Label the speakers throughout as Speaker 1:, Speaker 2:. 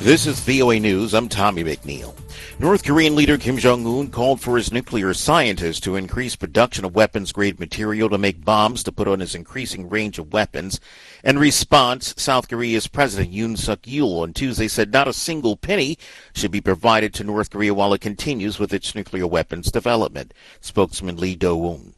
Speaker 1: This is VOA News. I'm Tommy McNeil. North Korean leader Kim Jong-un called for his nuclear scientists to increase production of weapons-grade material to make bombs to put on his increasing range of weapons. In response, South Korea's President Yoon Suk-yeol on Tuesday said not a single penny should be provided to North Korea while it continues with its nuclear weapons development. Spokesman Lee Do-woon.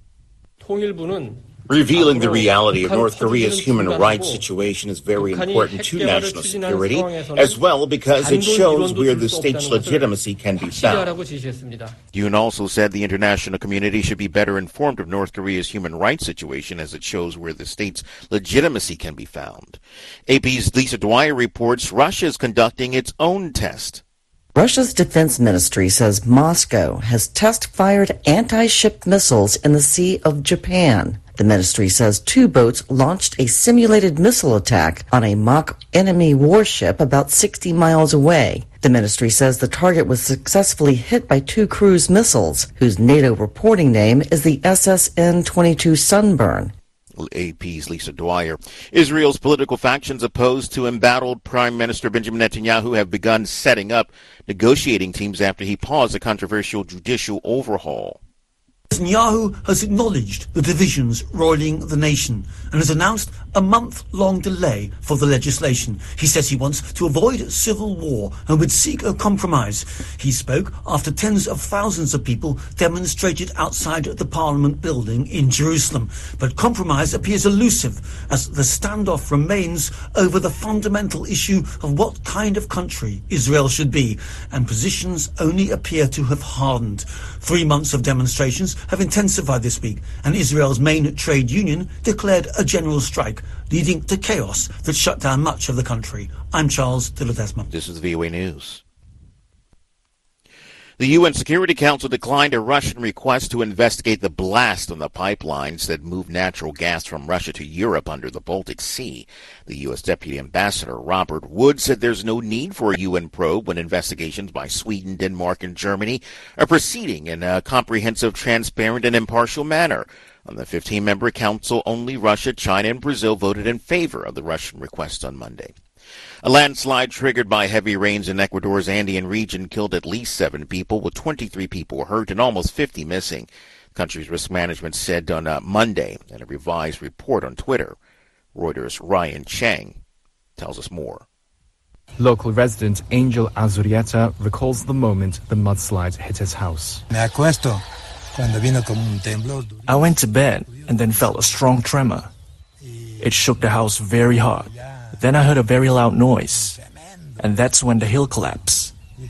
Speaker 2: Revealing the reality of North Korea's human rights situation is very important to national security, as well because it shows where the state's legitimacy can be found.
Speaker 1: Yoon also said the international community should be better informed of North Korea's human rights situation as it shows where the state's legitimacy can be found. AP's Lisa Dwyer reports Russia is conducting its own test.
Speaker 3: Russia's defense ministry says Moscow has test-fired anti-ship missiles in the Sea of Japan. The ministry says 2 boats launched a simulated missile attack on a mock enemy warship about 60 miles away. The ministry says the target was successfully hit by 2 cruise missiles, whose NATO reporting name is the SSN-22 Sunburn.
Speaker 1: AP's Lisa Dwyer. Israel's political factions opposed to embattled Prime Minister Benjamin Netanyahu have begun setting up negotiating teams after he paused a controversial judicial overhaul.
Speaker 4: Netanyahu has acknowledged the divisions roiling the nation and has announced a month-long delay for the legislation. He says he wants to avoid civil war and would seek a compromise. He spoke after tens of thousands of people demonstrated outside the Parliament building in Jerusalem. But compromise appears elusive as the standoff remains over the fundamental issue of what kind of country Israel should be, and positions only appear to have hardened. 3 months of demonstrations have intensified this week, and Israel's main trade union declared a general strike, leading to chaos that shut down much of the country. I'm Charles de Ledesma.
Speaker 1: This is VOA News. The UN Security Council declined a Russian request to investigate the blast on the pipelines that move natural gas from Russia to Europe under the Baltic Sea. The U.S. Deputy Ambassador Robert Wood said there's no need for a UN probe when investigations by Sweden, Denmark, and Germany are proceeding in a comprehensive, transparent, and impartial manner. On the 15-member council, only Russia, China, and Brazil voted in favor of the Russian request on Monday. A landslide triggered by heavy rains in Ecuador's Andean region killed at least 7 people, with 23 people hurt and almost 50 missing. The country's risk management said on Monday in a revised report on Twitter. Reuters' Ryan Chang tells us more.
Speaker 5: Local resident Angel Azurieta recalls the moment the mudslide hit his house.
Speaker 6: I went to bed and then felt a strong tremor. It shook the house very hard. Then I heard a very loud noise, and that's when the hill collapsed.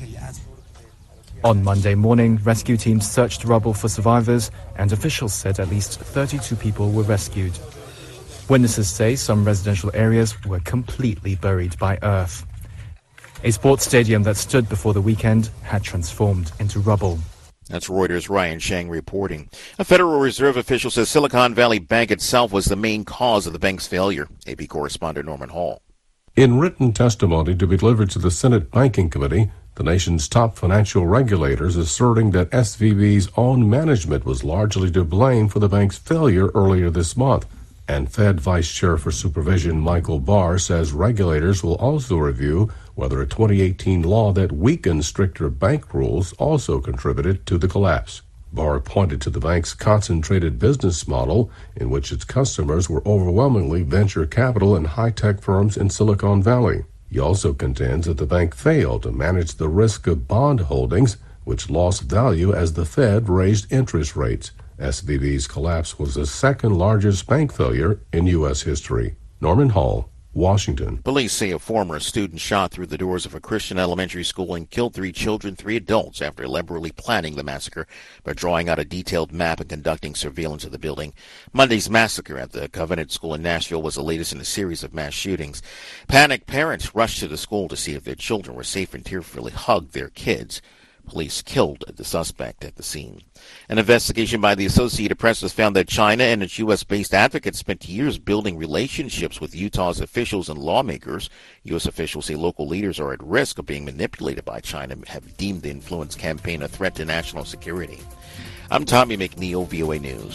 Speaker 5: On Monday morning, rescue teams searched rubble for survivors, and officials said at least 32 people were rescued. Witnesses say some residential areas were completely buried by earth. A sports stadium that stood before the weekend had transformed into rubble.
Speaker 1: That's Reuters' Ryan Chang reporting. A Federal Reserve official says Silicon Valley Bank itself was the main cause of the bank's failure. AP correspondent Norman Hall.
Speaker 7: In written testimony to be delivered to the Senate Banking Committee, the nation's top financial regulators asserting that SVB's own management was largely to blame for the bank's failure earlier this month. And Fed Vice Chair for Supervision Michael Barr says regulators will also review whether a 2018 law that weakened stricter bank rules also contributed to the collapse. Barr pointed to the bank's concentrated business model in which its customers were overwhelmingly venture capital and high-tech firms in Silicon Valley. He also contends that the bank failed to manage the risk of bond holdings, which lost value as the Fed raised interest rates. SVB's collapse was the second largest bank failure in U.S. history. Norman Hall, Washington.
Speaker 1: Police say a former student shot through the doors of a Christian elementary school and killed 3 children, 3 adults after elaborately planning the massacre by drawing out a detailed map and conducting surveillance of the building. Monday's massacre at the Covenant School in Nashville was the latest in a series of mass shootings. Panicked parents rushed to the school to see if their children were safe and tearfully hugged their kids. Police killed the suspect at the scene. An investigation by the Associated Press has found that China and its U.S.-based advocates spent years building relationships with Utah's officials and lawmakers. U.S. officials say local leaders are at risk of being manipulated by China and have deemed the influence campaign a threat to national security. I'm Tommy McNeil, VOA News.